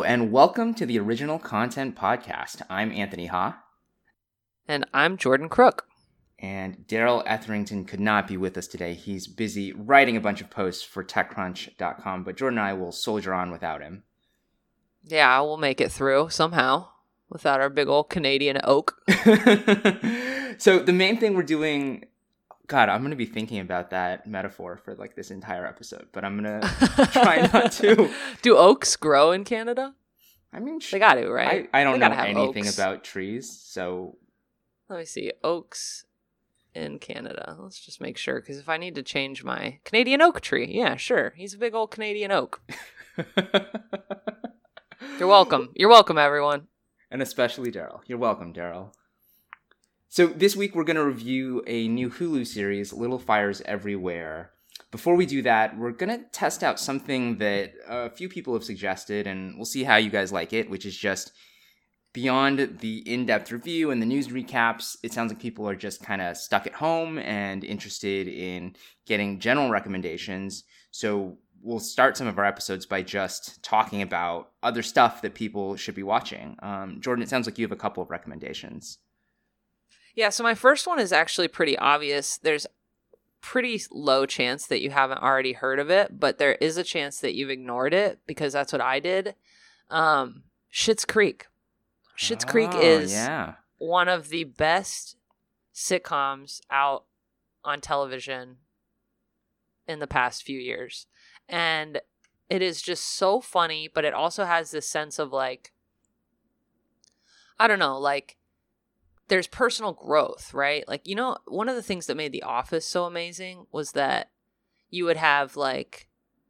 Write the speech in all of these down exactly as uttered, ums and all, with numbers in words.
and welcome to the Original Content Podcast. I'm Anthony Ha. And I'm Jordan Crook. And Daryl Etherington could not be with us today. He's busy writing a bunch of posts for TechCrunch dot com, but Jordan and I will soldier on without him. Yeah, we'll make it through somehow without our big old Canadian oak. So the main thing we're doing... God, I'm going to be thinking about that metaphor for like this entire episode, but I'm going to try not to. Do oaks grow in Canada? I mean, sh- they got to, right? I, I don't they know anything oaks. about trees, so... Let me see. Oaks in Canada. Let's just make sure, because if I need to change my Canadian oak tree, yeah, sure. He's a big old Canadian oak. You're welcome. You're welcome, everyone. And especially Daryl. You're welcome, Daryl. So this week we're going to review a new Hulu series, Little Fires Everywhere. Before we do that, we're going to test out something that a few people have suggested, and we'll see how you guys like it, which is just beyond the in-depth review and the news recaps. It sounds like people are just kind of stuck at home and interested in getting general recommendations. So we'll start some of our episodes by just talking about other stuff that people should be watching. Um, Jordan, it sounds like you have a couple of recommendations. Yeah, so my first one is actually pretty obvious. There's pretty low chance that you haven't already heard of it, but there is a chance that you've ignored it because that's what I did. Um, Schitt's Creek. Schitt's oh, Creek is yeah. one of the best sitcoms out on television in the past few years. And it is just so funny, but it also has this sense of like, I don't know, like, there's personal growth, right? Like, you know, one of the things that made The Office so amazing was that you would have like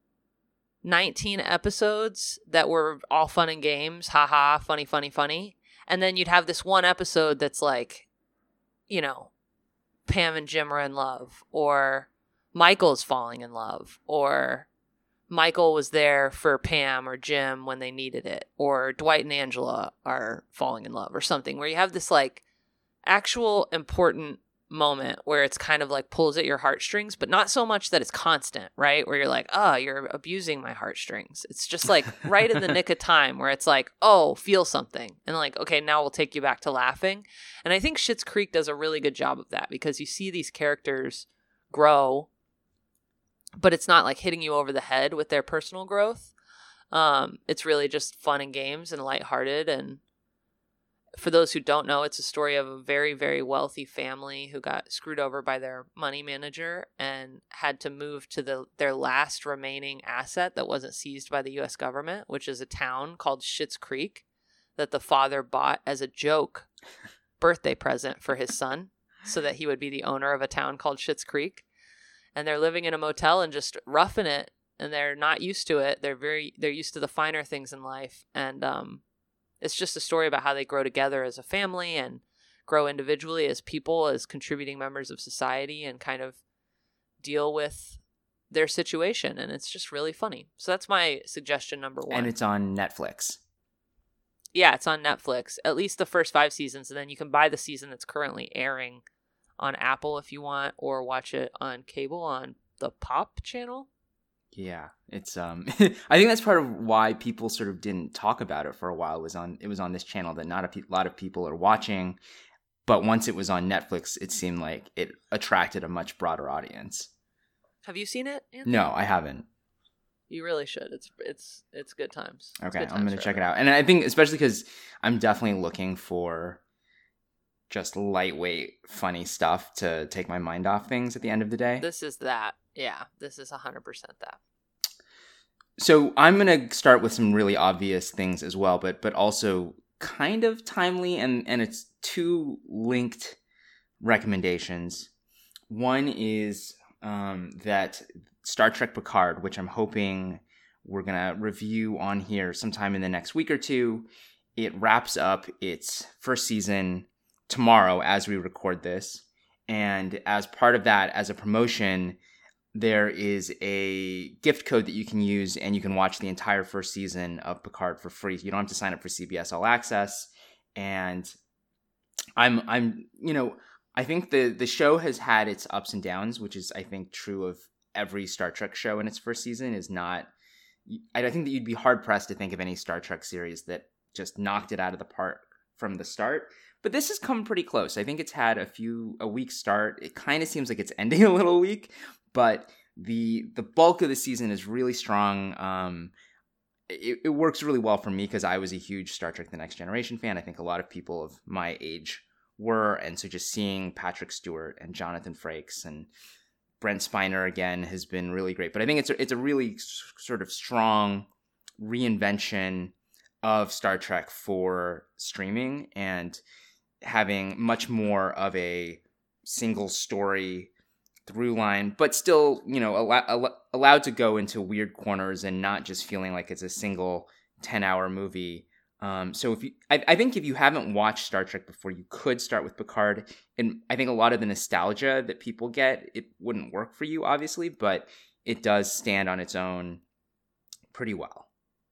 nineteen episodes that were all fun and games, haha, funny, funny, funny. And then you'd have this one episode that's like, you know, Pam and Jim are in love, or Michael's falling in love, or Michael was there for Pam or Jim when they needed it, or Dwight and Angela are falling in love, or something, where you have this like actual important moment where it's kind of like pulls at your heartstrings, but not so much that it's constant, right? Where you're like, oh, you're abusing my heartstrings. It's just like right in the nick of time where it's like, oh, feel something. And like, okay, now we'll take you back to laughing. And I think Schitt's Creek does a really good job of that because you see these characters grow, but it's not like hitting you over the head with their personal growth. Um, it's really just fun and games and lighthearted. And for those who don't know, it's a story of a very, very wealthy family who got screwed over by their money manager and had to move to the their last remaining asset that wasn't seized by the U S government, which is a town called Schitt's Creek that the father bought as a joke birthday present for his son so that he would be the owner of a town called Schitt's Creek. And they're living in a motel and just roughing it, and they're not used to it. They're very they're used to the finer things in life. And um it's just a story about how they grow together as a family and grow individually as people, as contributing members of society, and kind of deal with their situation. And it's just really funny. So that's my suggestion number one. And it's on Netflix. Yeah, it's on Netflix, at least the first five seasons. And then you can buy the season that's currently airing on Apple if you want, or watch it on cable on the Pop channel. Yeah, it's um I think that's part of why people sort of didn't talk about it for a while. It was on it was on this channel that not a pe- lot of people are watching, but once it was on Netflix, it seemed like it attracted a much broader audience. Have you seen it, Anthony? No, I haven't. You really should. It's it's it's good times. It's okay, good times I'm going to check it everyone. out. And I think especially cuz I'm definitely looking for just lightweight funny stuff to take my mind off things at the end of the day. This is that. Yeah, this is one hundred percent that. So I'm going to start with some really obvious things as well, but but also kind of timely, and, and it's two linked recommendations. One is um, that Star Trek Picard, which I'm hoping we're going to review on here sometime in the next week or two. It wraps up its first season tomorrow as we record this. And as part of that, as a promotion, there is a gift code that you can use, and you can watch the entire first season of Picard for free. You don't have to sign up for C B S All Access. And I'm, I'm, you know, I think the, the show has had its ups and downs, which is, I think, true of every Star Trek show in its first season. Is not, I think that you'd be hard pressed to think of any Star Trek series that just knocked it out of the park from the start. But this has come pretty close. I think it's had a few a weak start. It kind of seems like it's ending a little weak, but the the bulk of the season is really strong. Um, it, it works really well for me because I was a huge Star Trek: The Next Generation fan. I think a lot of people of my age were, and so just seeing Patrick Stewart and Jonathan Frakes and Brent Spiner again has been really great. But I think it's a, it's a really s- sort of strong reinvention of Star Trek for streaming and having much more of a single story through line, but still, you know, allow, allow, allowed to go into weird corners and not just feeling like it's a single ten hour movie. Um, so if you, I, I think if you haven't watched Star Trek before, you could start with Picard. And I think a lot of the nostalgia that people get, it wouldn't work for you, obviously, but it does stand on its own pretty well.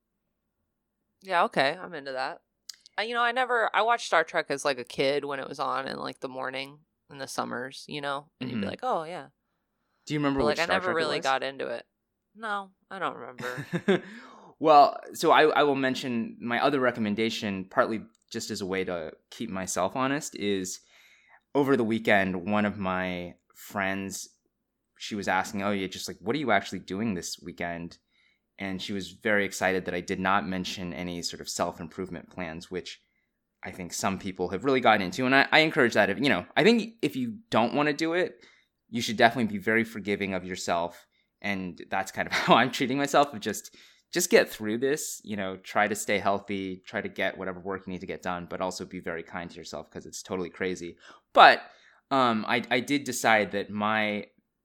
Yeah, okay, I'm into that. I, you know, I never, I watched Star Trek as like a kid when it was on in like the morning in the summers, you know, and Mm-hmm. you'd be like, oh yeah. Do you remember But, which like, Star I never Trek it really was? got into it. No, I don't remember. Well, so I, I will mention my other recommendation, partly just as a way to keep myself honest, is over the weekend, one of my friends, she was asking, oh, yeah, just like, what are you actually doing this weekend? And she was very excited that I did not mention any sort of self-improvement plans, which I think some people have really gotten into. And I, I encourage that. If you know, I think if you don't want to do it, you should definitely be very forgiving of yourself. And that's kind of how I'm treating myself, of just just get through this, you know, try to stay healthy, try to get whatever work you need to get done, but also be very kind to yourself because it's totally crazy. But um, I, I did decide that my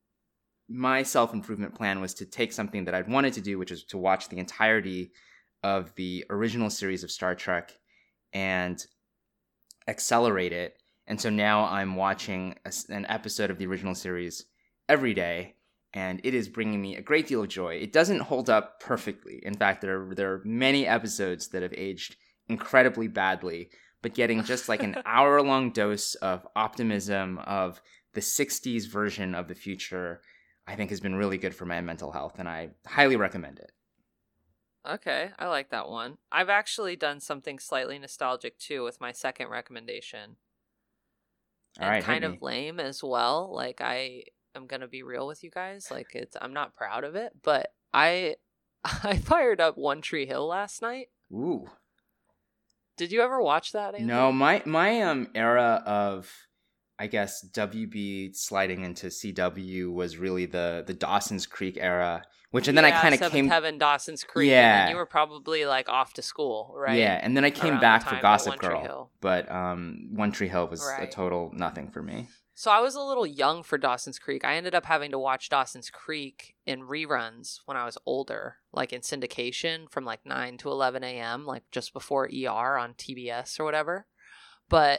my self-improvement plan was to take something that I'd wanted to do, which is to watch the entirety of the original series of Star Trek and accelerate it. And so now I'm watching a, an episode of the original series every day, and it is bringing me a great deal of joy. It doesn't hold up perfectly. In fact, there are, there are many episodes that have aged incredibly badly, but getting just like an hour-long dose of optimism of the sixties version of the future, I think has been really good for my mental health, and I highly recommend it. Okay, I like that one. I've actually done something slightly nostalgic too with my second recommendation. All and right, kind hit of me. lame as well. Like, I am gonna be real with you guys. Like, it's I'm not proud of it, but I I fired up One Tree Hill last night. Ooh. Did you ever watch that, Andy? No, my my um era of, I guess, W B sliding into C W was really the the Dawson's Creek era, which and then yeah, I kind of Seventh came Heaven, Dawson's Creek. Yeah. And then you were probably like off to school, right? Yeah, and then I came Around the back for time that Gossip One Tree Girl, Hill. but um One Tree Hill was a Right. total nothing for me. So I was a little young for Dawson's Creek. I ended up having to watch Dawson's Creek in reruns when I was older, like in syndication from like nine to eleven a.m., like just before E R on T B S or whatever. But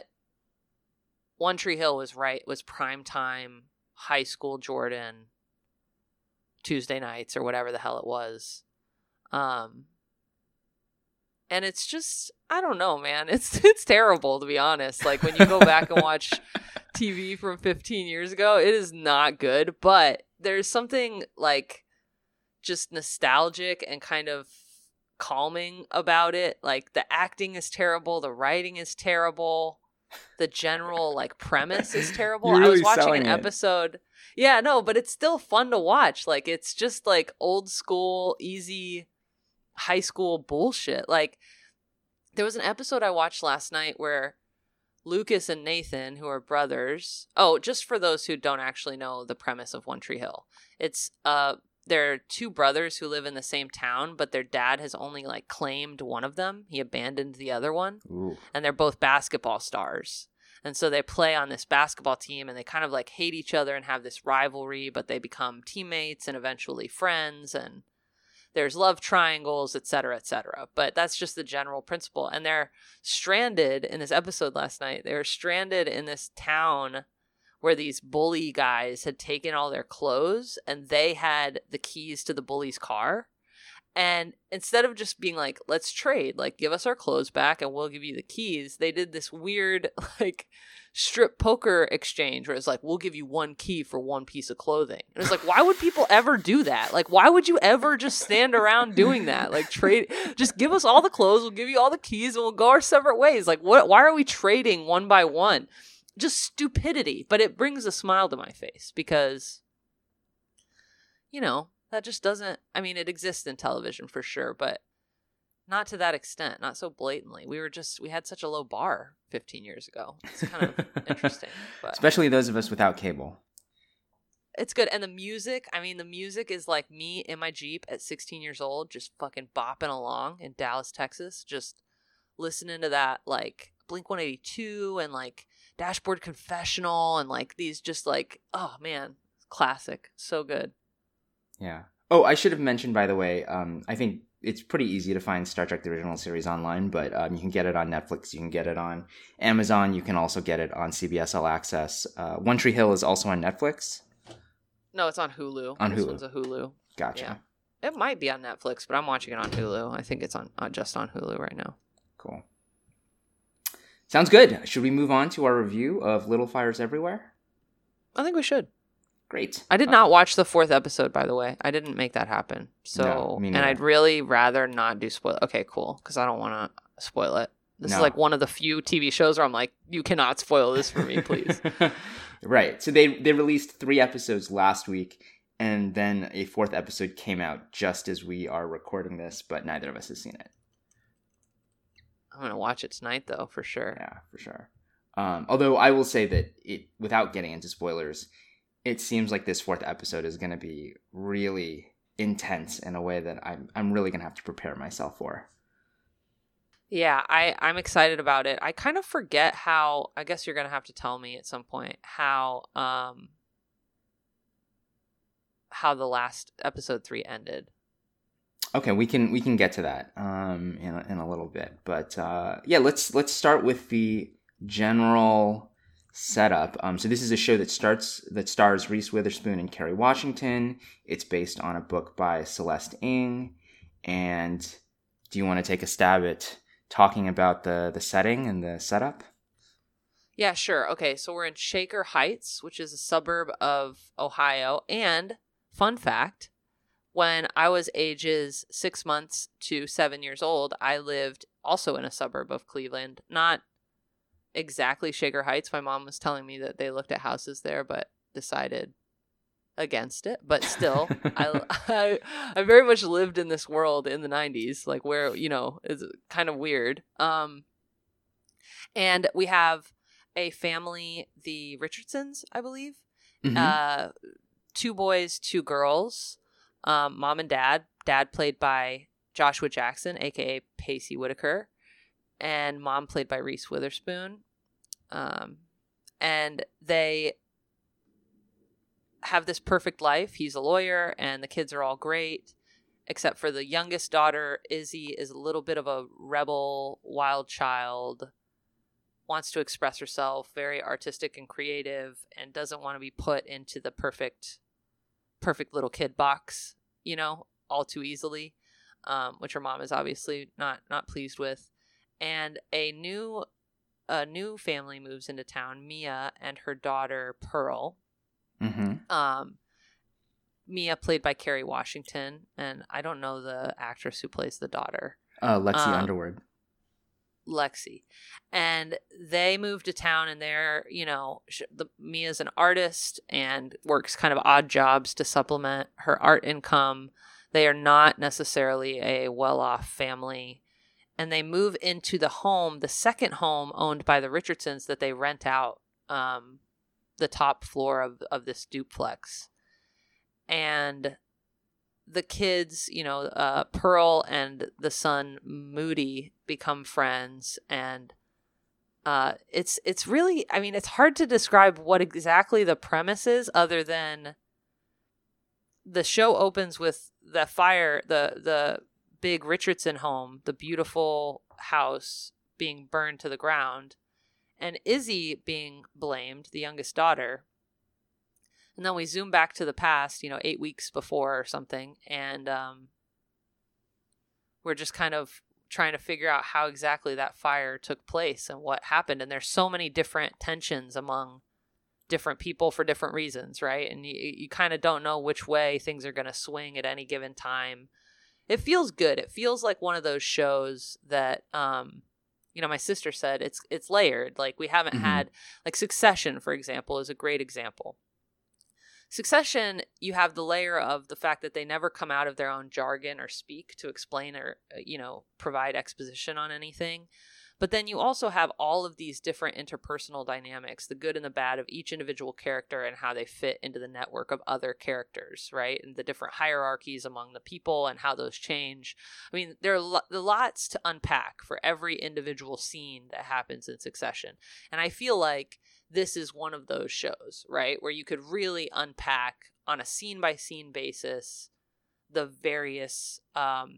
One Tree Hill was right, was prime time, high school Jordan, Tuesday nights or whatever the hell it was. Um, and it's just, I don't know, man. It's it's terrible, to be honest. Like, when you go back and watch T V from fifteen years ago, it is not good. But there's something, like, just nostalgic and kind of calming about it. Like, the acting is terrible. The writing is terrible. The general, like, premise is terrible. You're I was really watching selling an it. episode. Yeah, no, but it's still fun to watch. Like, it's just, like, old school, easy high school bullshit. Like, there was an episode I watched last night where Lucas and Nathan, who are brothers. Oh, just for those who don't actually know the premise of One Tree Hill, it's uh, they're two brothers who live in the same town, but their dad has only like claimed one of them. He abandoned the other one, Ooh. and they're both basketball stars. And so they play on this basketball team, and they kind of like hate each other and have this rivalry, but they become teammates and eventually friends, and there's love triangles, et cetera, et cetera. But that's just the general principle. And they're stranded in this episode last night. They were stranded in this town where these bully guys had taken all their clothes, and they had the keys to the bully's car. And instead of just being like, let's trade, like, give us our clothes back and we'll give you the keys, they did this weird, like, strip poker exchange where it's like, we'll give you one key for one piece of clothing. And it's like, why would people ever do that? Like, why would you ever just stand around doing that? Like, trade, just give us all the clothes, we'll give you all the keys, and we'll go our separate ways. Like, what? Why are we trading one by one? Just stupidity. But it brings a smile to my face because, you know, that just doesn't, I mean, it exists in television for sure, but not to that extent, not so blatantly. We were just, we had such a low bar fifteen years ago. It's kind of interesting. But especially those of us without cable. It's good. And the music, I mean, the music is like me in my Jeep at sixteen years old, just fucking bopping along in Dallas, Texas, just listening to that, like Blink one eighty-two and like Dashboard Confessional and like these just like, oh man, classic. So good. Yeah. Oh, I should have mentioned, by the way, um, I think it's pretty easy to find Star Trek: The Original Series online, but um, you can get it on Netflix, you can get it on Amazon, you can also get it on C B S All Access. Uh, One Tree Hill is also on Netflix. No, it's on Hulu. On this Hulu. one's a Hulu. Gotcha. Yeah. It might be on Netflix, but I'm watching it on Hulu. I think it's on uh, just on Hulu right now. Cool. Sounds good. Should we move on to our review of Little Fires Everywhere? I think we should. Great. I did uh, not watch the fourth episode, by the way. I didn't make that happen. So, No, me and neither. I'd really rather not do spoil. Okay, cool, because I don't want to spoil it. This No. is like one of the few T V shows where I'm like, you cannot spoil this for me, please. Right. So they they released three episodes last week, and then a fourth episode came out just as we are recording this, but neither of us has seen it. I'm gonna watch it tonight, though, for sure. Yeah, for sure. Um, although I will say that it, without getting into spoilers, it seems like this fourth episode is going to be really intense in a way that I'm I'm really going to have to prepare myself for. Yeah, I, I'm excited about it. I kind of forget how, I guess you're going to have to tell me at some point, how um how the last episode three ended. Okay, we can we can get to that um, in a, in a little bit, but uh, yeah, let's let's start with the general setup. Um, so this is a show that starts that stars Reese Witherspoon and Kerry Washington. It's based on a book by Celeste Ng. And do you want to take a stab at talking about the the setting and the setup? Yeah, sure. Okay, so we're in Shaker Heights, which is a suburb of Ohio. And fun fact, when I was ages six months to seven years old, I lived also in a suburb of Cleveland. Not exactly Shaker Heights. My mom was telling me that they looked at houses there, but decided against it. But still, I, I I very much lived in this world in the nineties, like where, you know, it's kind of weird. Um, and we have a family, the Richardsons, I believe. Mm-hmm. Uh, two boys, two girls. Um, mom and dad. Dad played by Joshua Jackson, aka Pacey Whitaker, and mom played by Reese Witherspoon. Um, and they have this perfect life. He's a lawyer, and the kids are all great, except for the youngest daughter, Izzy, is a little bit of a rebel, wild child, wants to express herself, very artistic and creative, and doesn't want to be put into the perfect, perfect little kid box, you know, all too easily, um, which her mom is obviously not not pleased with. And a new a new family moves into town, Mia and her daughter, Pearl. Mm-hmm. Um, Mia played by Kerry Washington, and I don't know the actress who plays the daughter. Uh, Lexi Um, Underwood. Lexi. And they move to town, and they're, you know, sh- the, Mia's an artist and works kind of odd jobs to supplement her art income. They are not necessarily a well-off family. And they move into the home, the second home owned by the Richardsons that they rent out, um, the top floor of, of this duplex. And the kids, you know, uh, Pearl and the son Moody become friends, and uh, it's it's really, I mean, it's hard to describe what exactly the premise is, other than the show opens with the fire, the the big Richardson home, the beautiful house being burned to the ground, and Izzy being blamed, the youngest daughter. And then we zoom back to the past, you know, eight weeks before or something. And um, we're just kind of trying to figure out how exactly that fire took place and what happened. And there's so many different tensions among different people for different reasons, right? And you, you kind of don't know which way things are going to swing at any given time. It feels good. It feels like one of those shows that, um, you know, my sister said it's it's layered. Like we haven't mm-hmm. had, like Succession, for example, is a great example. Succession, you have the layer of the fact that they never come out of their own jargon or speak to explain or, you know, provide exposition on anything. But then you also have all of these different interpersonal dynamics, the good and the bad of each individual character and how they fit into the network of other characters, right? And the different hierarchies among the people and how those change. I mean, there are lo- lots to unpack for every individual scene that happens in Succession. And I feel like this is one of those shows, right? Where you could really unpack on a scene-by-scene basis the various um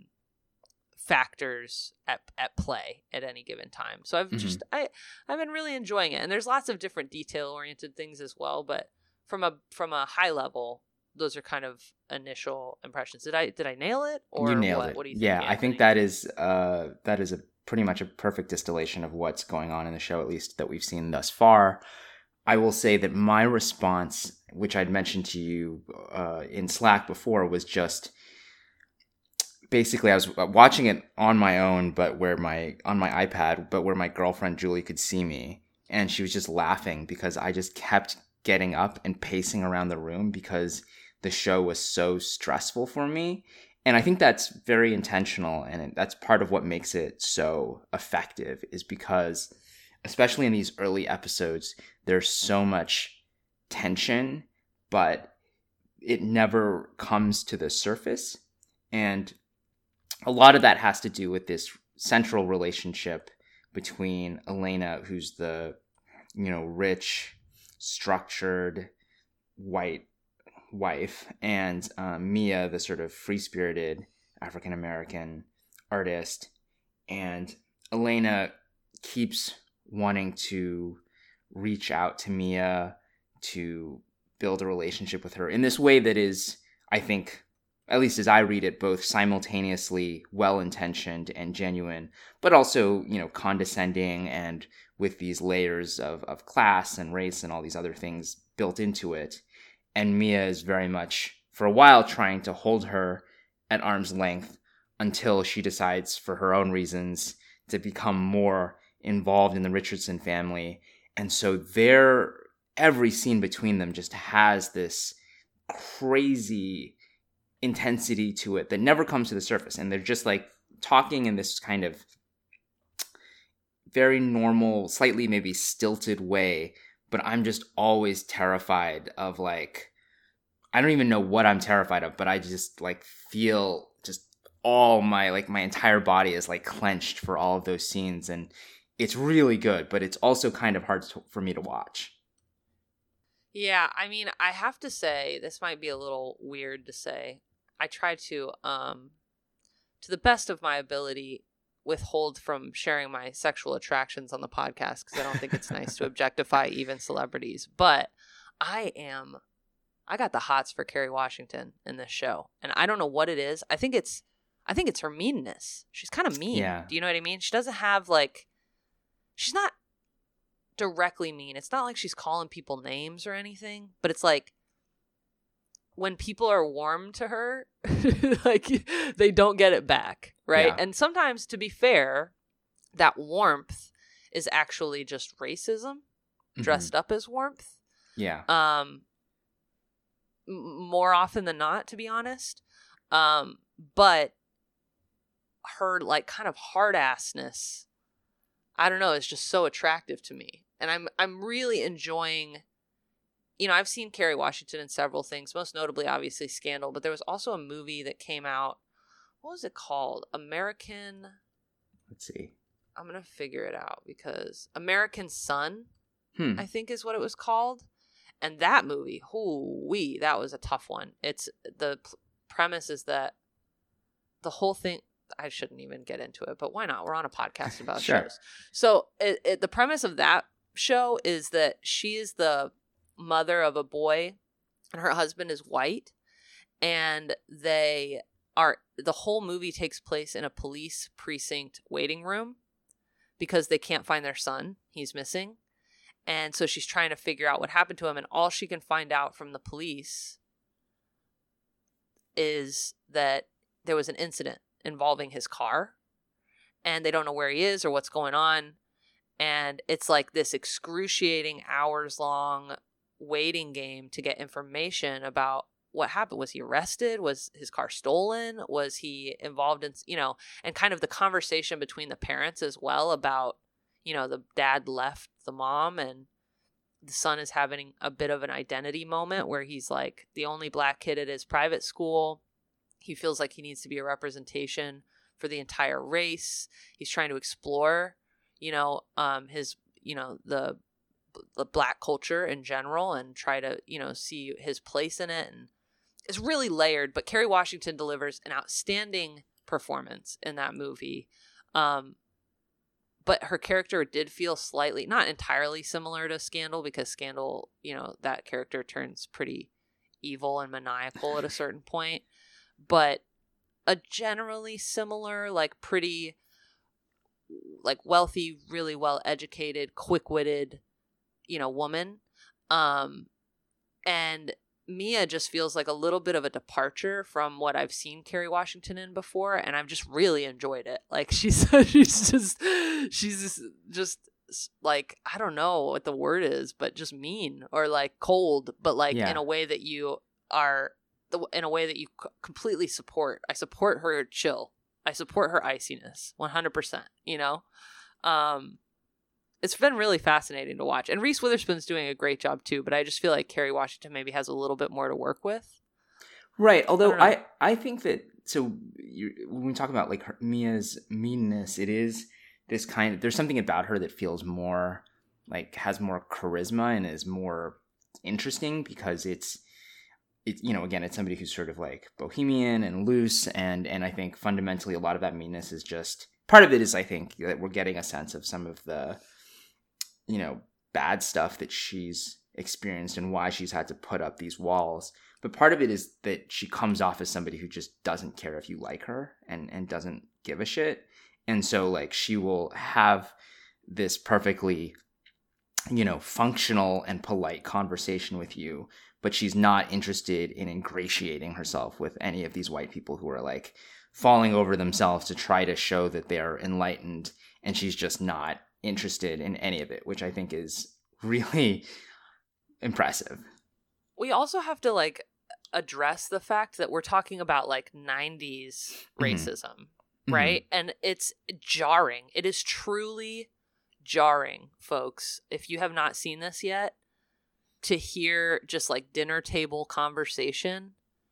factors at at play at any given time. So I've mm-hmm. just I I've been really enjoying it, and there's lots of different detail oriented things as well. But from a from a high level, those are kind of initial impressions. Did I did I nail it? Or you nailed what? it. What do you think? Yeah, I think that is uh that is a pretty much a perfect distillation of what's going on in the show, at least that we've seen thus far. I will say that my response, which I'd mentioned to you uh, in Slack before, was just basically I was watching it on my own, but where my on my iPad, but where my girlfriend Julie could see me, and she was just laughing because I just kept getting up and pacing around the room because the show was so stressful for me. And I think that's very intentional, and that's part of what makes it so effective, is because especially in these early episodes, there's so much tension, but it never comes to the surface. And a lot of that has to do with this central relationship between Elena, who's the, you know, rich, structured, white wife, and um, Mia, the sort of free-spirited African-American artist. And Elena keeps wanting to reach out to Mia to build a relationship with her in this way that is, I think, at least as I read it, both simultaneously well-intentioned and genuine, but also, you know, condescending and with these layers of, of class and race and all these other things built into it. And Mia is very much, for a while, trying to hold her at arm's length until she decides, for her own reasons, to become more involved in the Richardson family. And so their every scene between them just has this crazy intensity to it that never comes to the surface. And they're just like talking in this kind of very normal, slightly maybe stilted way. But I'm just always terrified of, like, I don't even know what I'm terrified of, but I just like feel just all my, like my entire body is like clenched for all of those scenes. And it's really good, but it's also kind of hard to, for me to watch. Yeah, I mean, I have to say, this might be a little weird to say. I try to, um, to the best of my ability, withhold from sharing my sexual attractions on the podcast because I don't think it's nice to objectify even celebrities. But I am, I got the hots for Kerry Washington in this show, and I don't know what it is. I think it's, I think it's her meanness. She's kind of mean. Yeah. Do you know what I mean? She doesn't have like, she's not directly mean. It's not like she's calling people names or anything, but it's like, when people are warm to her, like they don't get it back, right? Yeah. And sometimes, to be fair, that warmth is actually just racism mm-hmm. dressed up as warmth. Yeah. Um. M- more often than not, to be honest. Um. But her like kind of hard assness, I don't know, is just so attractive to me, and I'm I'm really enjoying. You know, I've seen Kerry Washington in several things, most notably, obviously, Scandal. But there was also a movie that came out. What was it called? American... Let's see. I'm going to figure it out because American Son, hmm. I think is what it was called. And that movie, hoo-wee, that was a tough one. It's the p- premise is that the whole thing... I shouldn't even get into it, but why not? We're on a podcast about sure. shows. So it, it, the premise of that show is that she is the mother of a boy, and her husband is white, and they are the whole movie takes place in a police precinct waiting room because they can't find their son. He's missing. And so she's trying to figure out what happened to him. And all she can find out from the police is that there was an incident involving his car. And they don't know where he is or what's going on. And it's like this excruciating hours long waiting game to get information about what happened. Was he arrested? Was his car stolen? Was he involved in, you know, and kind of the conversation between the parents as well about, you know, the dad left the mom and the son is having a bit of an identity moment where he's like the only black kid at his private school. He feels like he needs to be a representation for the entire race. He's trying to explore, you know, um, his, you know, the, the black culture in general and try to, you know, see his place in it. And it's really layered, but Kerry Washington delivers an outstanding performance in that movie. Um, but her character did feel slightly, not entirely similar to Scandal, because Scandal, you know, that character turns pretty evil and maniacal at a certain point, but a generally similar, like pretty, like wealthy, really well educated, quick witted, you know, woman. Um, and Mia just feels like a little bit of a departure from what I've seen Kerry Washington in before, and I've just really enjoyed it. Like she's she's just she's just, just like, I don't know what the word is, but just mean or like cold, but like yeah. in a way that you are the in a way that you c- completely support. I support her chill. I support her iciness, one hundred percent. You know, um, it's been really fascinating to watch. And Reese Witherspoon's doing a great job too, but I just feel like Kerry Washington maybe has a little bit more to work with. Right. Although I, I, I think that, so you, when we talk about like her, Mia's meanness, it is this kind of, there's something about her that feels more like, has more charisma and is more interesting because it's, it, you know, again, it's somebody who's sort of like bohemian and loose. And, and I think fundamentally a lot of that meanness is just, part of it is I think that we're getting a sense of some of the, you know, bad stuff that she's experienced and why she's had to put up these walls. But part of it is that she comes off as somebody who just doesn't care if you like her and, and doesn't give a shit. And so like she will have this perfectly, you know, functional and polite conversation with you, but she's not interested in ingratiating herself with any of these white people who are like falling over themselves to try to show that they're enlightened. And she's just not interested in any of it, which I think is really impressive. We also have to like address the fact that we're talking about like nineties racism, mm-hmm. right? Mm-hmm. And it's jarring. It is truly jarring, folks, if you have not seen this yet, to hear just like dinner table conversation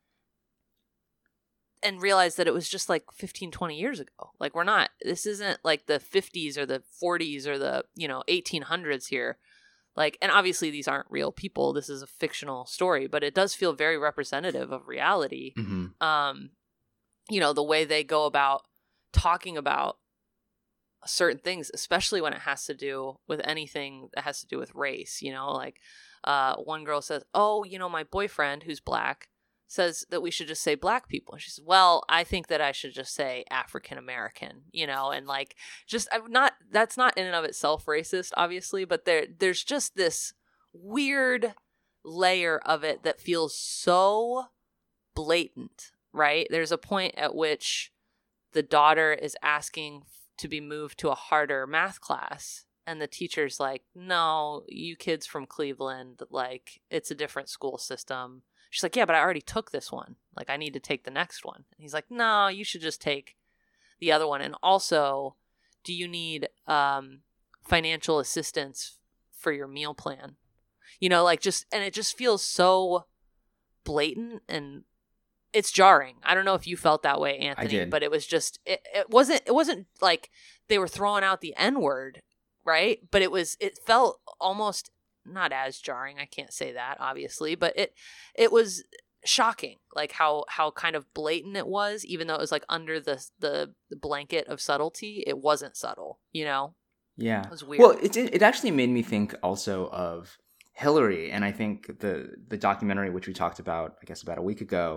and realize that it was just like fifteen, twenty years ago. Like we're not, this isn't like the fifties or the forties or the, you know, eighteen hundreds here. Like, and obviously these aren't real people. This is a fictional story, but it does feel very representative of reality. Mm-hmm. Um, you know, the way they go about talking about certain things, especially when it has to do with anything that has to do with race, you know, like uh, one girl says, oh, you know, my boyfriend who's black says that we should just say black people. And she says, well, I think that I should just say African American, you know, and like, just, I'm not, that's not in and of itself racist, obviously, but there, there's just this weird layer of it that feels so blatant, right? There's a point at which the daughter is asking to be moved to a harder math class. And the teacher's like, no, you kids from Cleveland, like, it's a different school system. She's like, yeah, but I already took this one. Like, I need to take the next one. And he's like, no, you should just take the other one. And also, do you need um, financial assistance for your meal plan? You know, like just, and it just feels so blatant and it's jarring. I don't know if you felt that way, Anthony, I did. But it was just, it, it wasn't, it wasn't like they were throwing out the N-word, right? But it was, it felt almost not as jarring. I can't say that, obviously, but it it was shocking, like how how kind of blatant it was, even though it was like under the the, the blanket of subtlety. It wasn't subtle, you know? Yeah, it was weird. Well, it it actually made me think also of Hillary, and I think the the documentary which we talked about, I guess about a week ago,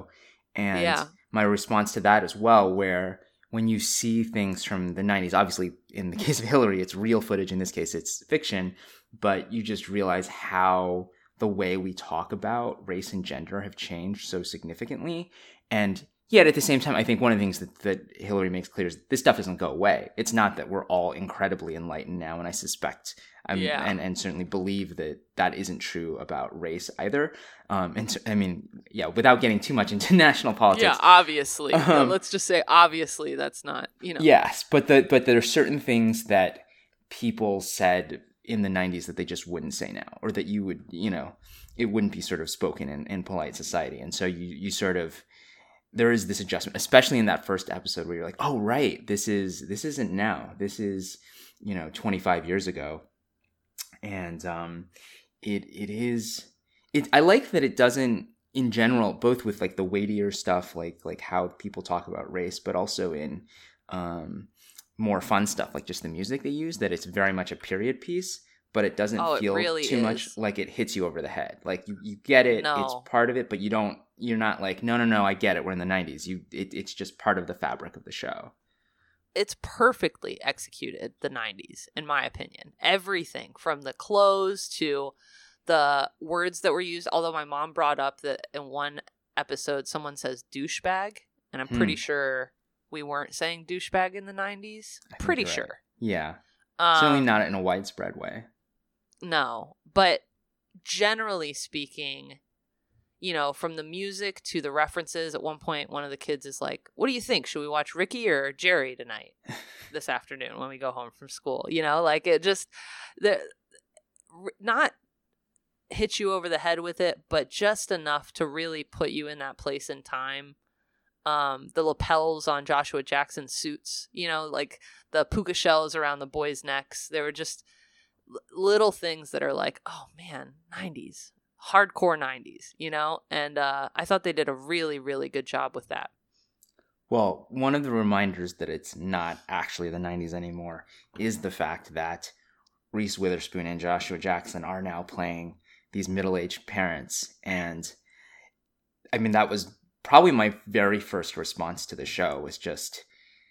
And Yeah. my response to that as well, where when you see things from the nineties, obviously in the case of Hillary, it's real footage. In this case, it's fiction. But you just realize how the way we talk about race and gender have changed so significantly. And yet at the same time, I think one of the things that, that Hillary makes clear is this stuff doesn't go away. It's not that we're all incredibly enlightened now. And I suspect um, Yeah. and, and certainly believe that that isn't true about race either. Um, and so, I mean, yeah, without getting too much into national politics. Yeah, obviously. Um, Yeah, let's just say obviously that's not, you know. Yes, but the, but there are certain things that people said in the nineties that they just wouldn't say now, or that you would, you know, it wouldn't be sort of spoken in, in polite society. And so you, you sort of, there is this adjustment, especially in that first episode where you're like, oh, right, this is, this isn't now. This is, you know, twenty-five years ago. And um, it, it is, it, I like that it doesn't, in general, both with like the weightier stuff, like, like how people talk about race, but also in um, more fun stuff, like just the music they use, that it's very much a period piece, but it doesn't Oh, it feel really too is. much like it hits you over the head. Like you, you get it, No. it's part of it, but you don't, you're not like, no, no, no, I get it. We're in the nineties. You, it, it's just part of the fabric of the show. It's perfectly executed, the nineties, in my opinion. Everything from the clothes to the words that were used. Although my mom brought up that in one episode, someone says douchebag, and I'm pretty Hmm. sure we weren't saying douchebag in the nineties. I think Pretty you're right. sure. Yeah. Um, Certainly not in a widespread way. No, but generally speaking, you know, from the music to the references, at one point, one of the kids is like, what do you think? Should we watch Ricky or Jerry tonight, this afternoon when we go home from school? You know, like it just, the not hit you over the head with it, but just enough to really put you in that place in time. Um, the lapels on Joshua Jackson's suits, you know, like the puka shells around the boys' necks. They were just l- little things that are like, oh man, nineties, hardcore nineties, you know? And uh, I thought they did a really, really good job with that. Well, one of the reminders that it's not actually the nineties anymore is the fact that Reese Witherspoon and Joshua Jackson are now playing these middle-aged parents. And I mean, that was probably my very first response to the show, was just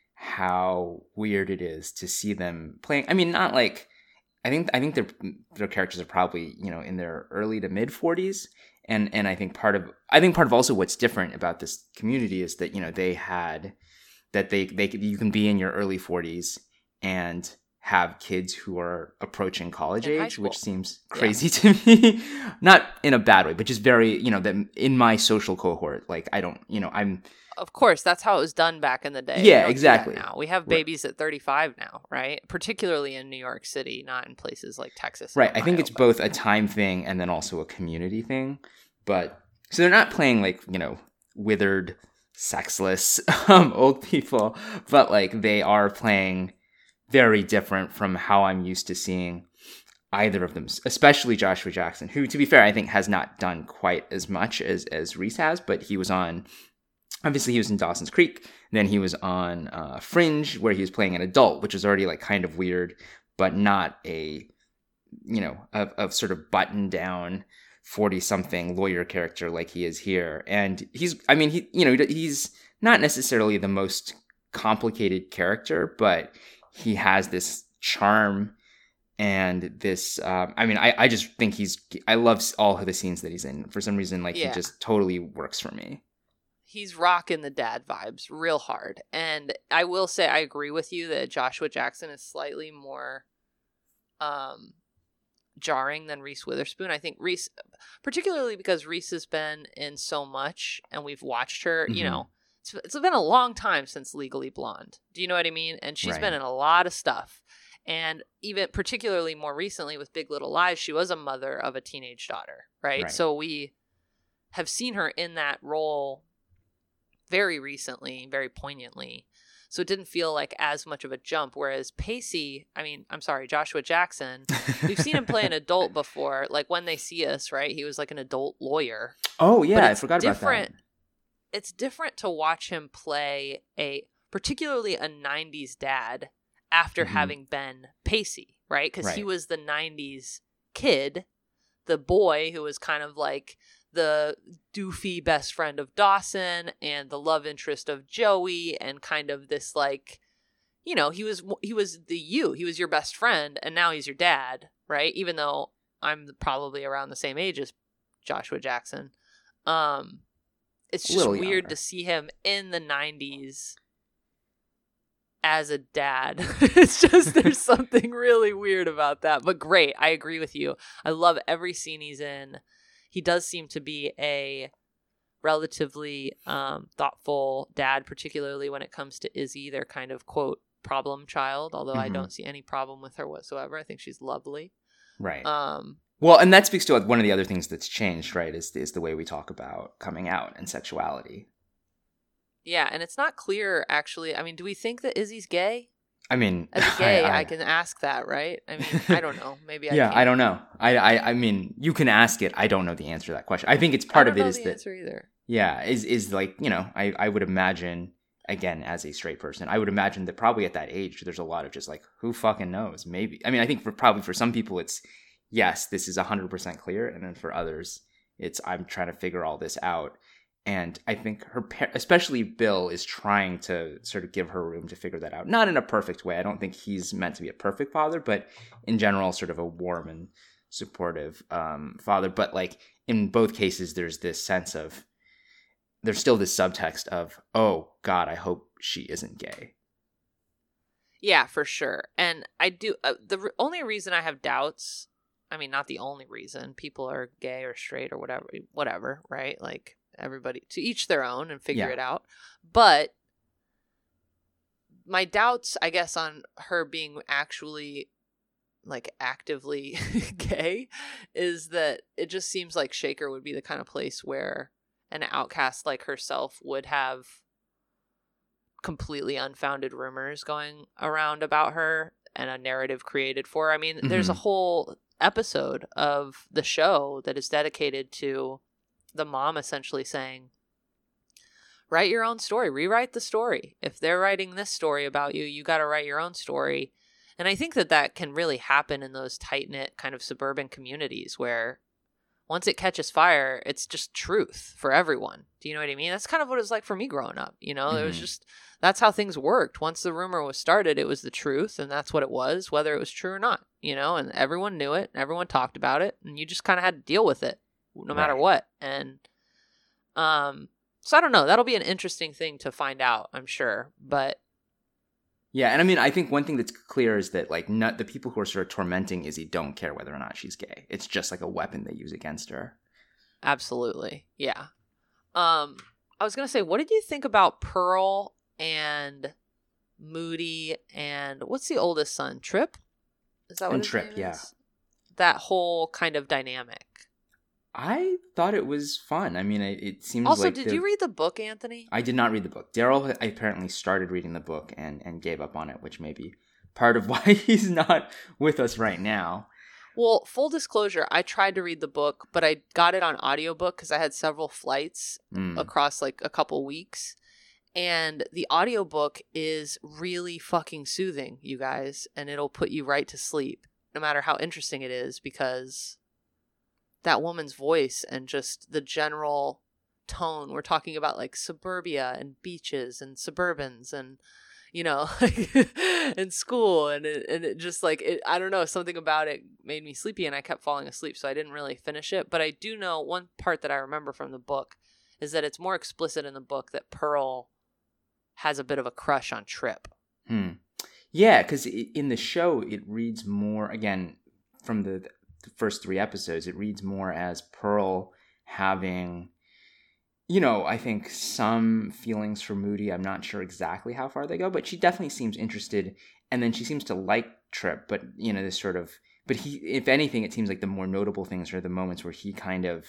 how weird it is to see them playing. I mean, not like, I think I think their their characters are probably, you know, in their early to mid forties. And and I think part of I think part of also what's different about this community is that, you know, they had that they they could, you can be in your early forties and have kids who are approaching college In high age, school. which seems crazy to me. Not in a bad way, but just very, you know, that in my social cohort, like I don't, you know, I'm Of course, that's how it was done back in the day. Yeah, We don't do that exactly. Now we have Right. babies at thirty-five now, right? Particularly in New York City, not in places like Texas. and right. I think Ohio, it's but- both a time thing and then also a community thing. But so they're not playing like, you know, withered, sexless um, old people, but like they are playing very different from how I'm used to seeing either of them, especially Joshua Jackson, who, to be fair, I think has not done quite as much as, as Reese has, but he was on, obviously he was in Dawson's Creek, then he was on uh, Fringe, where he was playing an adult, which was already like kind of weird, but not a, you know, a, a sort of buttoned down forty-something lawyer character like he is here. And he's, I mean, he, you know, he's not necessarily the most complicated character, but he has this charm and this, um, I mean, I, I just think he's, I love all of the scenes that he's in. For some reason, like, Yeah. he just totally works for me. He's rocking the dad vibes real hard. And I will say, I agree with you that Joshua Jackson is slightly more um, jarring than Reese Witherspoon. I think Reese, particularly because Reese has been in so much and we've watched her, you Mhm. know, it's, it's been a long time since Legally Blonde. Do you know what I mean? And she's Right. been in a lot of stuff. And even particularly more recently with Big Little Lies, she was a mother of a teenage daughter, right? Right. So we have seen her in that role very recently, very poignantly. So it didn't feel like as much of a jump. Whereas Pacey, I mean, I'm sorry, Joshua Jackson, we've seen him play an adult before. Like When They See Us, right? He was like an adult lawyer. Oh, yeah, But I it's forgot different. about that. It's different to watch him play a, particularly a nineties dad after Mhm. having been Pacey, right? Because he Right. was the nineties kid, the boy who was kind of like the doofy best friend of Dawson and the love interest of Joey, and kind of this like, you know, he was he was the you, he was your best friend, and now he's your dad, right? Even though I'm probably around the same age as Joshua Jackson. Um, it's just weird younger. to see him in the nineties as a dad. It's just, there's something really weird about that. But great, I agree with you. I love every scene he's in. He does seem to be a relatively um, thoughtful dad, particularly when it comes to Izzy, their kind of, quote, problem child, although mm-hmm. I don't see any problem with her whatsoever. I think she's lovely. Right. Um, well, and that speaks to one of the other things that's changed, right, is, is the way we talk about coming out and sexuality. Yeah, and it's not clear, actually. I mean, do we think that Izzy's gay? I mean, as a gay, I, I, I can ask that, right? I mean, I don't know. Maybe I yeah, can't. I don't know. I, I, I mean, you can ask it. I don't know the answer to that question. I think it's part I don't of it know is the that answer either. Yeah, is is like, you know, I, I would imagine, again, as a straight person, I would imagine that probably at that age, there's a lot of just like, who fucking knows? Maybe. I mean, I think for probably for some people, it's yes, this is one hundred percent clear, and then for others, it's I'm trying to figure all this out. And I think her, especially Bill, is trying to sort of give her room to figure that out. Not in a perfect way. I don't think he's meant to be a perfect father, but in general, sort of a warm and supportive um, father. But like in both cases, there's this sense of, there's still this subtext of, oh God, I hope she isn't gay. Yeah, for sure. And I do, uh, the re- only reason I have doubts, I mean, not the only reason, people are gay or straight or whatever, whatever, right? Like, everybody to each their own and figure yeah. it out. But my doubts, I guess, on her being actually like actively gay is that it just seems like Shaker would be the kind of place where an outcast like herself would have completely unfounded rumors going around about her and a narrative created for her. I mean, mm-hmm. there's a whole episode of the show that is dedicated to the mom essentially saying, write your own story, rewrite the story. If they're writing this story about you, you got to write your own story. And I think that that can really happen in those tight-knit kind of suburban communities where once it catches fire, it's just truth for everyone. Do you know what I mean? That's kind of what it was like for me growing up. You know, mm-hmm. it was just, that's how things worked. Once the rumor was started, it was the truth, and that's what it was, whether it was true or not, you know, and everyone knew it, and everyone talked about it, and you just kind of had to deal with it no matter right. what. And um, so I don't know. That'll be an interesting thing to find out, I'm sure. But yeah, and I mean, I think one thing that's clear is that like not, the people who are sort of tormenting Izzy don't care whether or not she's gay. It's just like a weapon they use against her. Absolutely, yeah. Um, I was gonna say, what did you think about Pearl and Moody and what's the oldest son, Trip? Is that what and his Trip? name Yeah. is? That whole kind of dynamic. I thought it was fun. I mean, it, it seems also, like... did the... you read the book, Anthony? I did not read the book. Daryl apparently started reading the book and, and gave up on it, which may be part of why he's not with us right now. Well, full disclosure, I tried to read the book, but I got it on audiobook because I had several flights mm. across like a couple weeks. And the audiobook is really fucking soothing, you guys. And it'll put you right to sleep, no matter how interesting it is, because... that woman's voice and just the general tone. We're talking about like suburbia and beaches and suburbans and, you know, and school. And it, and it just like, it, I don't know, something about it made me sleepy and I kept falling asleep. So I didn't really finish it. But I do know one part that I remember from the book is that it's more explicit in the book that Pearl has a bit of a crush on Trip. Hmm. Yeah, because in the show, it reads more, again, from the... the first three episodes, it reads more as Pearl having, you know, I think some feelings for Moody. I'm not sure exactly how far they go, but she definitely seems interested. And then she seems to like Trip, but, you know, this sort of, but he, if anything, it seems like the more notable things are the moments where he kind of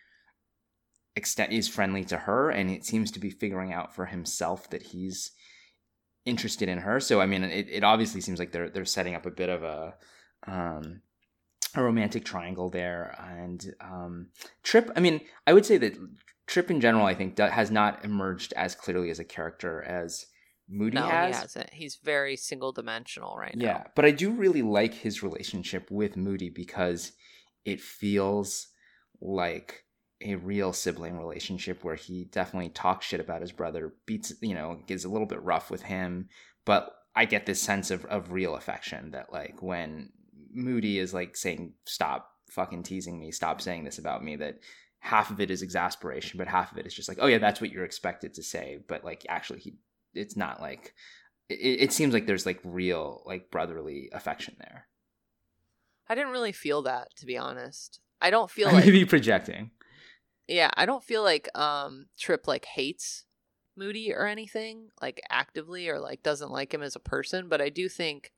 extent is friendly to her. And it seems to be figuring out for himself that he's interested in her. So, I mean, it, it obviously seems like they're, they're setting up a bit of a, um, a romantic triangle there. And um, Trip, I mean, I would say that Trip in general, I think, has not emerged as clearly as a character as Moody no, has. he hasn't. He's very single-dimensional right now. Yeah, but I do really like his relationship with Moody because it feels like a real sibling relationship where he definitely talks shit about his brother, beats, you know, gets a little bit rough with him. But I get this sense of, of real affection that, like, when Moody is, like, saying, stop fucking teasing me, stop saying this about me, that half of it is exasperation, but half of it is just like, oh yeah, that's what you're expected to say. But, like, actually, he, it's not like, it, it seems like there's, like, real, like, brotherly affection there. I didn't really feel that, to be honest. I don't feel I like... may be projecting. Yeah, I don't feel like um, Trip, like, hates Moody or anything, like, actively, or, like, doesn't like him as a person. But I do think,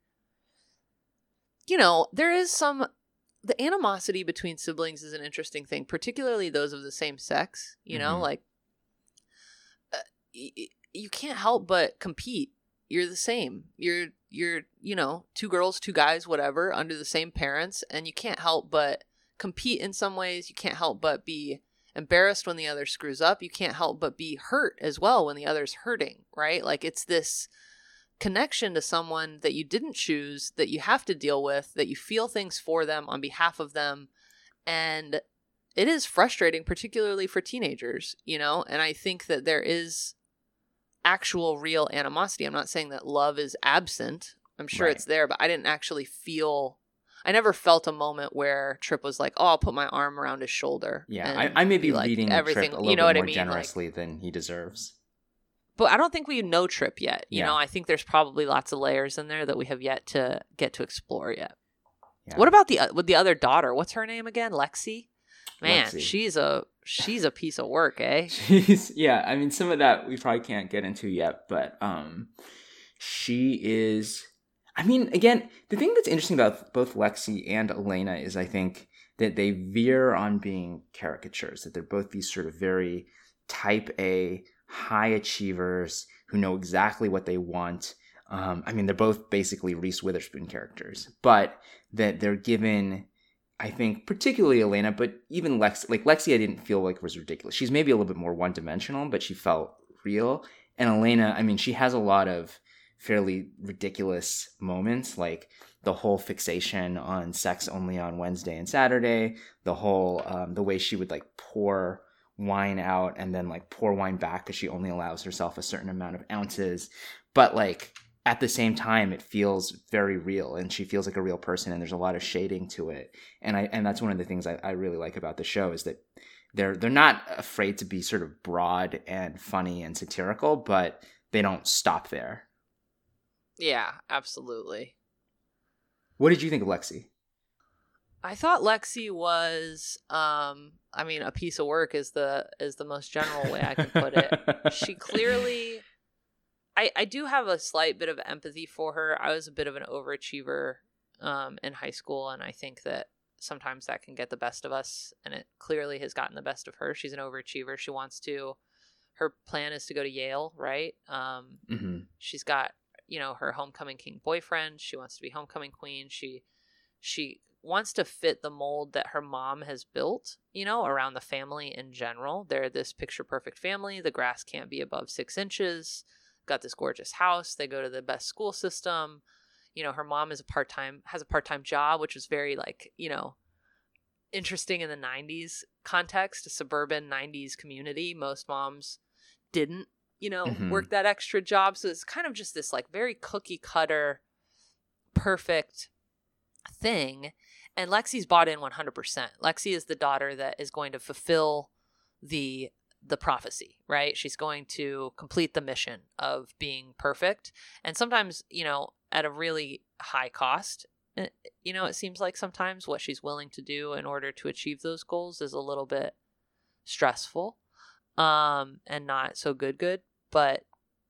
you know, there is some... The animosity between siblings is an interesting thing, particularly those of the same sex, you know? Mm-hmm. Like, uh, y- you can't help but compete. You're the same. You're, you're, you know, two girls, two guys, whatever, under the same parents, and you can't help but compete in some ways. You can't help but be embarrassed when the other screws up. You can't help but be hurt as well when the other's hurting, right? Like, it's this connection to someone that you didn't choose, that you have to deal with, that you feel things for them on behalf of them. And it is frustrating, particularly for teenagers, you know? And I think that there is actual real animosity. I'm not saying that love is absent. I'm sure Right. it's there, but I didn't actually feel... I never felt a moment where Trip was like, oh, I'll put my arm around his shoulder. Yeah, and I, I may be like reading everything, Trip a little you know bit what more I mean? generously Like, than he deserves. but I don't think we know Trip yet. You Yeah. know, I think there's probably lots of layers in there that we have yet to get to explore yet. Yeah. What about the uh, with the other daughter? What's her name again? Lexi? Man, Lexi. she's a she's a piece of work, eh? She's, yeah, I mean, some of that we probably can't get into yet, but um, she is, I mean, again, the thing that's interesting about both Lexi and Elena is, I think, that they veer on being caricatures, that they're both these sort of very type A, high achievers who know exactly what they want. Um, I mean, they're both basically Reese Witherspoon characters, but that they're given... I think particularly Elena, but even Lex, like Lexi, I didn't feel like was ridiculous. She's maybe a little bit more one-dimensional, but she felt real. And Elena, I mean, she has a lot of fairly ridiculous moments, like the whole fixation on sex only on Wednesday and Saturday, the whole, um, the way she would like pour wine out and then like pour wine back because she only allows herself a certain amount of ounces. But like, at the same time, it feels very real, and she feels like a real person, and there's a lot of shading to it. And I and that's one of the things I, I really like about the show is that they're they're not afraid to be sort of broad and funny and satirical, but they don't stop there. Yeah, absolutely. What did you think of Lexi? I thought Lexi was, um, I mean, a piece of work is the is the most general way I could put it. She clearly... I, I do have a slight bit of empathy for her. I was a bit of an overachiever um, in high school, and I think that sometimes that can get the best of us, and it clearly has gotten the best of her. She's an overachiever. She wants to, her plan is to go to Yale, right? Um, mm-hmm. She's got, you know, her homecoming king boyfriend. She wants to be homecoming queen. She, she wants to fit the mold that her mom has built, you know, around the family in general. They're this picture perfect family. The grass can't be above six inches. Got this gorgeous house. They go to the best school system. You know, her mom is a part-time, has a part-time job, which was very like, you know, interesting in the nineties context, a suburban nineties community. Most moms didn't, you know, mm-hmm. work that extra job. So it's kind of just this like very cookie cutter, perfect thing. And Lexi's bought in one hundred percent. Lexi is the daughter that is going to fulfill the the prophecy, right? She's going to complete the mission of being perfect. And sometimes, you know, at a really high cost, you know, it seems like sometimes what she's willing to do in order to achieve those goals is a little bit stressful um, and not so good, good, but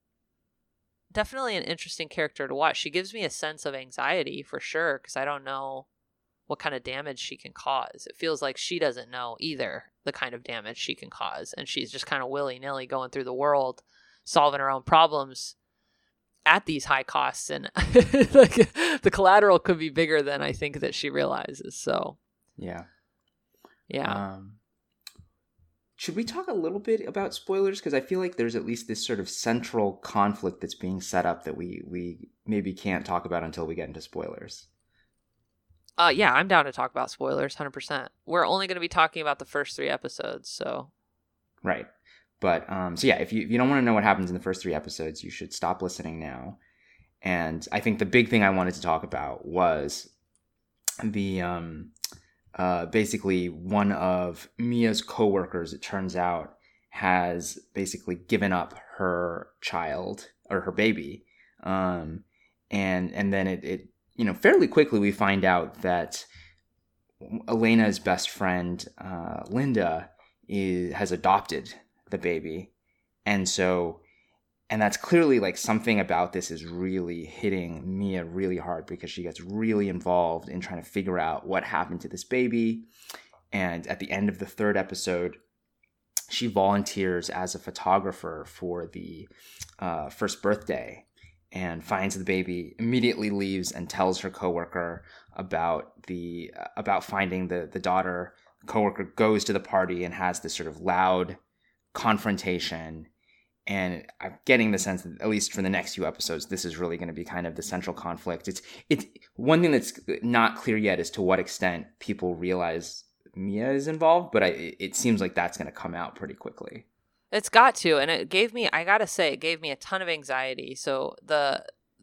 definitely an interesting character to watch. She gives me a sense of anxiety for sure, because I don't know what kind of damage she can cause. It feels like she doesn't know either the kind of damage she can cause. And she's just kind of willy-nilly going through the world, solving her own problems at these high costs. And like the collateral could be bigger than I think that she realizes. So, yeah. Yeah. Um, should we talk a little bit about spoilers? Because I feel like there's at least this sort of central conflict that's being set up that we, we maybe can't talk about until we get into spoilers. Uh, yeah, I'm down to talk about spoilers, one hundred percent. We're only going to be talking about the first three episodes, so. Right. But, um, so yeah, if you, if you don't want to know what happens in the first three episodes, you should stop listening now. And I think the big thing I wanted to talk about was the, um, uh, basically one of Mia's coworkers, it turns out, has basically given up her child, or her baby. Um, and, and then it, it, you know, fairly quickly we find out that Elena's best friend, uh, Linda, is, has adopted the baby. And so, and that's clearly like something about this is really hitting Mia really hard, because she gets really involved in trying to figure out what happened to this baby. And at the end of the third episode, she volunteers as a photographer for the uh, first birthday, and finds the baby, immediately leaves and tells her coworker about the uh, about finding the the daughter. The coworker goes to the party and has this sort of loud confrontation, and I'm getting the sense that, at least for the next few episodes, this is really going to be kind of the central conflict. It's it's one thing that's not clear yet as to what extent people realize Mia is involved, but I, it seems like that's going to come out pretty quickly. It's got to, and it gave me, I gotta say, it gave me a ton of anxiety. So the,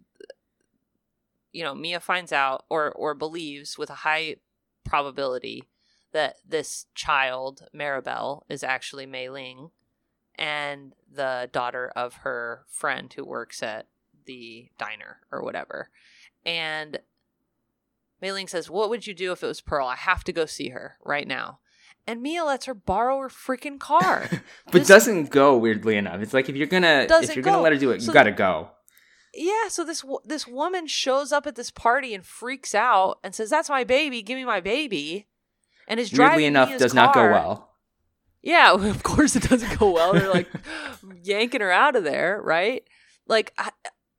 you know, Mia finds out or or believes with a high probability that this child, Maribel, is actually Mei Ling, and the daughter of her friend who works at the diner or whatever. And Mei Ling says, "What would you do if it was Pearl? I have to go see her right now." And Mia lets her borrow her freaking car. but this doesn't go, weirdly enough. It's like, if you're gonna if you're gonna go. let her do it, so you gotta go. Yeah, so this this woman shows up at this party and freaks out and says, "That's my baby, give me my baby." And is driving Weirdly enough, Mia's does car. not go well. Yeah, of course it doesn't go well. They're like yanking her out of there, right? Like, I,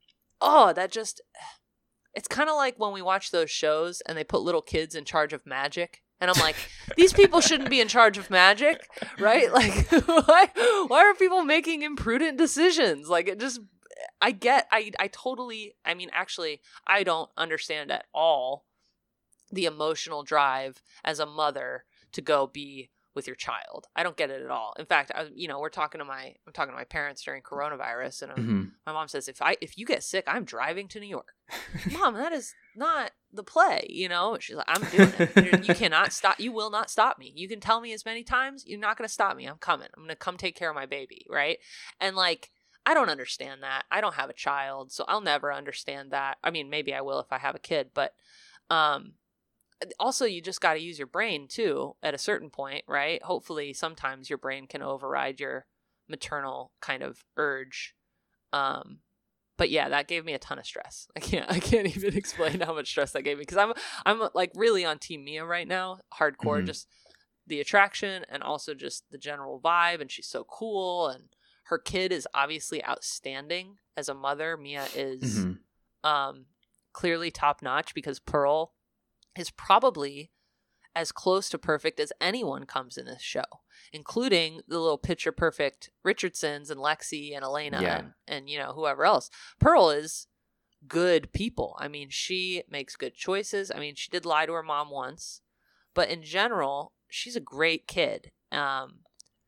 oh, that just, it's kind of like when we watch those shows and they put little kids in charge of magic. And I'm like, these people shouldn't be in charge of magic, right? Like, why, why are people making imprudent decisions? Like, it just, I get, I, I totally, I mean, actually, I don't understand at all the emotional drive as a mother to go be with your child. I don't get it at all. In fact, I, you know, we're talking to my, I'm talking to my parents during coronavirus, and Mm-hmm. my mom says, if I, if you get sick, I'm driving to New York. Mom, that is not the play, you know? She's like, I'm doing it. You cannot stop. You will not stop me. You can tell me as many times. You're not going to stop me. I'm coming. I'm going to come take care of my baby. Right. And like, I don't understand that. I don't have a child, so I'll never understand that. I mean, maybe I will if I have a kid, but, um, also, you just got to use your brain, too, at a certain point, right? Hopefully, sometimes your brain can override your maternal kind of urge. Um, but yeah, that gave me a ton of stress. I can't I can't even explain how much stress that gave me. Because I'm, I'm like really on Team Mia right now. Hardcore, mm-hmm. Just the attraction and also just the general vibe. And she's so cool. And her kid is obviously outstanding as a mother. Mia is mm-hmm. um, clearly top-notch, because Pearl is probably as close to perfect as anyone comes in this show, including the little picture perfect Richardsons and Lexi and Elena yeah. and, and, you know, whoever else. Pearl is good people. I mean, she makes good choices. I mean, she did lie to her mom once, but in general, she's a great kid. Um,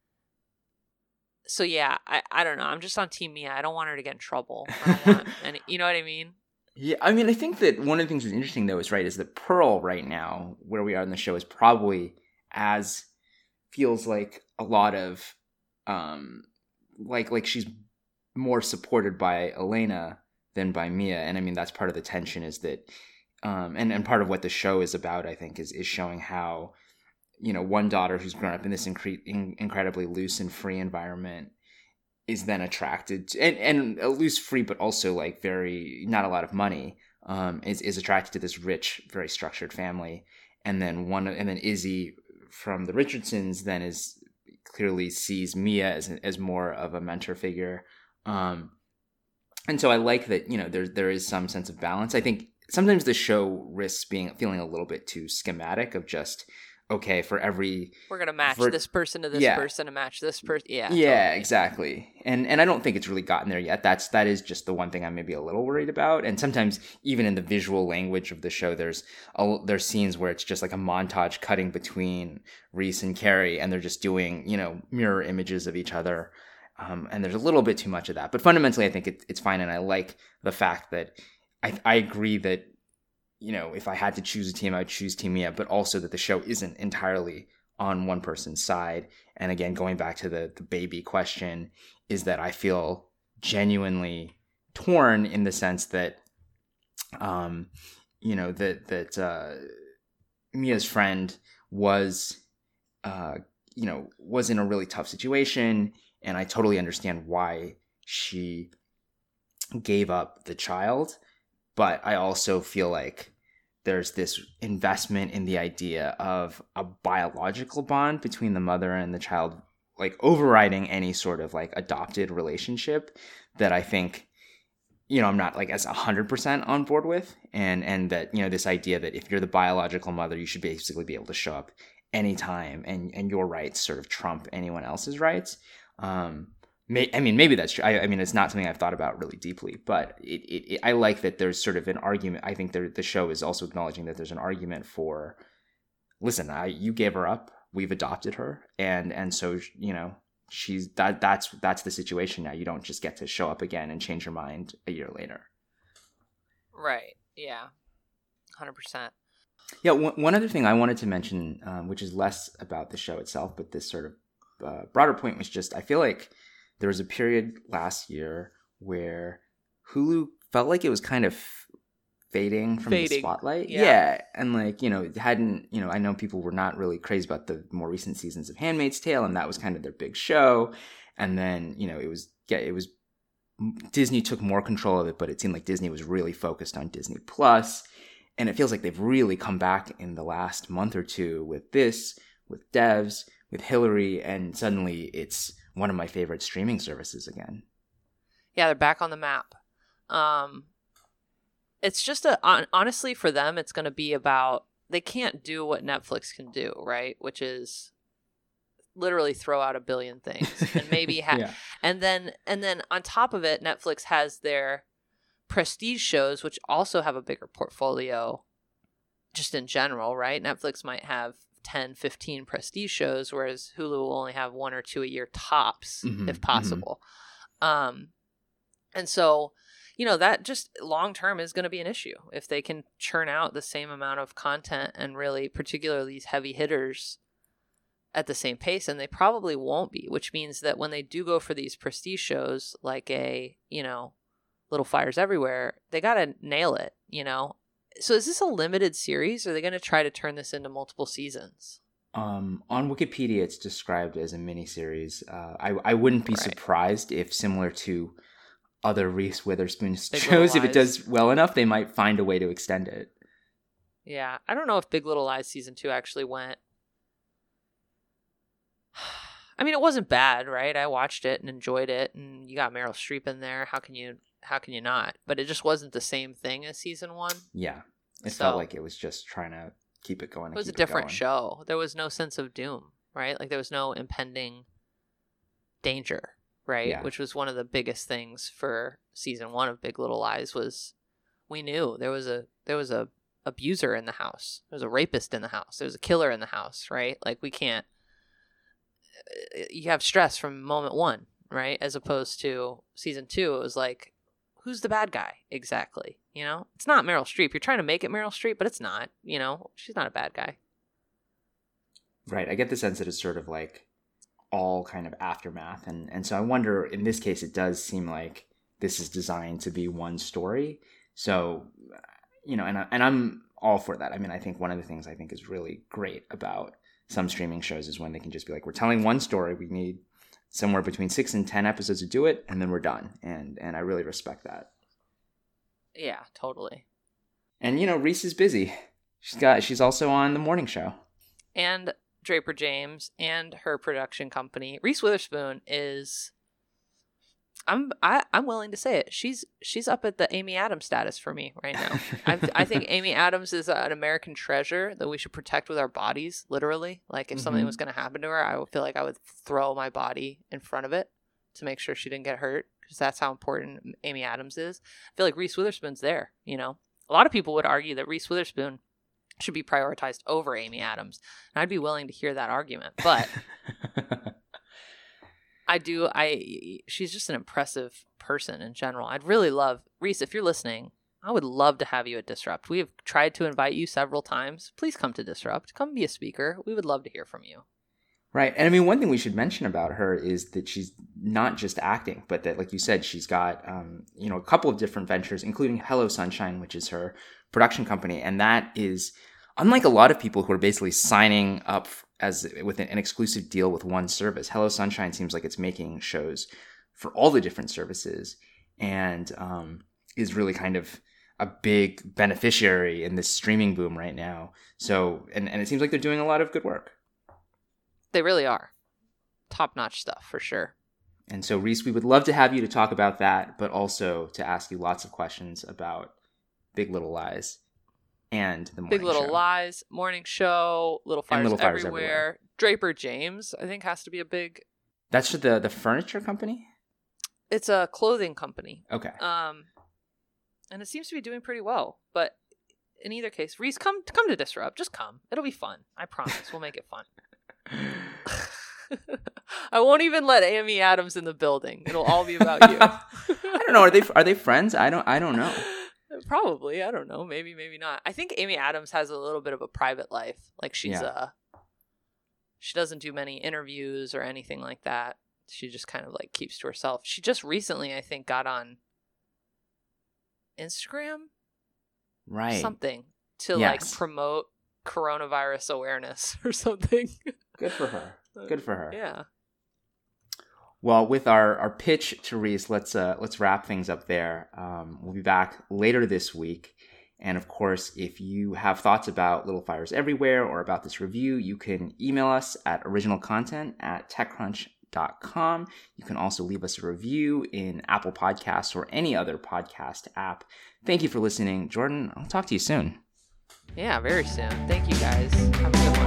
so yeah, I, I don't know. I'm just on Team Mia. I don't want her to get in trouble. I don't want any, you know what I mean? Yeah, I mean, I think that one of the things that's interesting, though, is right, is that Pearl right now, where we are in the show, is probably as feels like a lot of, um, like like she's more supported by Elena than by Mia, and I mean that's part of the tension is that, um, and and part of what the show is about, I think, is is showing how, you know, one daughter who's grown up in this incre- in- incredibly loose and free environment is then attracted to, and, and a loose free, but also like very, not a lot of money, um, is, is attracted to this rich, very structured family. And then one, and then Izzy from the Richardsons then is clearly sees Mia as, as more of a mentor figure. Um, and so I like that, you know, there, there is some sense of balance. I think sometimes the show risks being, feeling a little bit too schematic of just, okay, for every we're gonna match for, this person to this yeah. person to match this person. Yeah, yeah, totally. exactly. And and I don't think it's really gotten there yet. That's that is just the one thing I'm maybe a little worried about. And sometimes even in the visual language of the show, there's a, there's scenes where it's just like a montage cutting between Reese and Carrie, and they're just doing, you know, mirror images of each other. Um, and there's a little bit too much of that. But fundamentally, I think it, it's fine, and I like the fact that I I agree that, you know, if I had to choose a team, I would choose Team Mia, but also that the show isn't entirely on one person's side. And again, going back to the, the baby question, is that I feel genuinely torn in the sense that, um, you know, that, that uh, Mia's friend was, uh, you know, was in a really tough situation. And I totally understand why she gave up the child. But I also feel like there's this investment in the idea of a biological bond between the mother and the child, like overriding any sort of like adopted relationship that I think, you know, I'm not like as one hundred percent on board with. And, and that, you know, this idea that if you're the biological mother, you should basically be able to show up anytime and, and your rights sort of trump anyone else's rights. Um, May, I mean, maybe that's true. I, I mean, it's not something I've thought about really deeply, but it, it, it, I like that there's sort of an argument. I think there, the show is also acknowledging that there's an argument for, listen, I, you gave her up, we've adopted her, and and so, you know, she's that that's that's the situation now. You don't just get to show up again and change your mind a year later. Right. Yeah. one hundred percent. Yeah. One, one other thing I wanted to mention, um, which is less about the show itself, but this sort of uh, broader point was just, I feel like there was a period last year where Hulu felt like it was kind of fading from Fading. the spotlight. Yeah. yeah. And like, you know, it hadn't, you know, I know people were not really crazy about the more recent seasons of Handmaid's Tale, and that was kind of their big show. And then, you know, it was, yeah, it was, Disney took more control of it, but it seemed like Disney was really focused on Disney Plus. And it feels like they've really come back in the last month or two with this, with Devs, with Hillary, and suddenly it's one of my favorite streaming services again. Yeah, they're back on the map. Um, it's just a on, honestly for them, it's going to be about, they can't do what Netflix can do, right? Which is literally throw out a billion things and maybe ha- yeah. and then and then on top of it, Netflix has their prestige shows, which also have a bigger portfolio, just in general, right? Netflix might have ten, fifteen prestige shows, whereas Hulu will only have one or two a year tops, mm-hmm, if possible. Mm-hmm. Um, and so, you know, that just long term is going to be an issue if they can churn out the same amount of content and really, particularly these heavy hitters, at the same pace. And they probably won't be, which means that when they do go for these prestige shows like a, you know, Little Fires Everywhere, they got to nail it, you know? So is this a limited series, or are they going to try to turn this into multiple seasons? Um, on Wikipedia, it's described as a miniseries. Uh, I I wouldn't be right. surprised if, similar to other Reese Witherspoon Big shows, if it does well enough, they might find a way to extend it. Yeah, I don't know if Big Little Lies season two actually went. I mean, it wasn't bad, right? I watched it and enjoyed it, and you got Meryl Streep in there. How can you? How can you not? But it just wasn't the same thing as season one. Yeah. It so, felt like it was just trying to keep it going. It was keep a different it show. There was no sense of doom, right? Like there was no impending danger, right? Yeah. Which was one of the biggest things for season one of Big Little Lies was we knew there was a there was a abuser in the house. There was a rapist in the house. There was a killer in the house, right? Like we can't, you have stress from moment one, right? As opposed to season two, it was like, who's the bad guy exactly? You know, it's not Meryl Streep. You're trying to make it Meryl Streep, but it's not. You know, she's not a bad guy. Right. I get the sense that it's sort of like all kind of aftermath, and and so I wonder. In this case, it does seem like this is designed to be one story. So, you know, and I, and I'm all for that. I mean, I think one of the things I think is really great about some streaming shows is when they can just be like, we're telling one story. We need somewhere between six and ten episodes to do it, and then we're done. And and I really respect that. Yeah, totally. And you know, Reese is busy. She's got she's also on the morning show. And Draper James and her production company. Reese Witherspoon is I'm I, I'm willing to say it. She's she's up at the Amy Adams status for me right now. I I think Amy Adams is an American treasure that we should protect with our bodies, literally. Like if mm-hmm. something was going to happen to her, I would feel like I would throw my body in front of it to make sure she didn't get hurt, because that's how important Amy Adams is. I feel like Reese Witherspoon's there, you know. A lot of people would argue that Reese Witherspoon should be prioritized over Amy Adams, and I'd be willing to hear that argument, but I do. I she's just an impressive person in general. I'd really love, Reese, if you're listening, I would love to have you at Disrupt. We have tried to invite you several times. Please come to Disrupt. Come be a speaker. We would love to hear from you. Right. And I mean, one thing we should mention about her is that she's not just acting, but that, like you said, she's got, um, you know, a couple of different ventures, including Hello Sunshine, which is her production company. And that is, unlike a lot of people who are basically signing up as with an exclusive deal with one service, Hello Sunshine seems like it's making shows for all the different services, and um, is really kind of a big beneficiary in this streaming boom right now. So, and, and it seems like they're doing a lot of good work. They really are. Top-notch stuff, for sure. And so, Reese, we would love to have you to talk about that, but also to ask you lots of questions about Big Little Lies and the morning Big Little show. Lies, morning show, Little Fires, Little Fires everywhere. Everywhere. Draper James, I think, has to be a big... That's the the furniture company? It's a clothing company. Okay. Um, and it seems to be doing pretty well. But in either case, Reese, come come to Disrupt. Just come. It'll be fun. I promise. We'll make it fun. I won't even let Amy Adams in the building. It'll all be about you. I don't know. Are they are they friends? I don't I don't know. Probably. I don't know. Maybe, maybe not. I think Amy Adams has a little bit of a private life. Like she's yeah. uh she doesn't do many interviews or anything like that. She just kind of like keeps to herself. She just recently, I think, got on Instagram, right? Something to yes. like promote coronavirus awareness or something. Good for her. Good for her. Yeah. Well, with our, our pitch to Reese, let's uh, let's wrap things up there. Um, we'll be back later this week. And of course, if you have thoughts about Little Fires Everywhere or about this review, you can email us at originalcontent at techcrunch dot com. You can also leave us a review in Apple Podcasts or any other podcast app. Thank you for listening. Jordan, I'll talk to you soon. Yeah, very soon. Thank you, guys. Have a good one.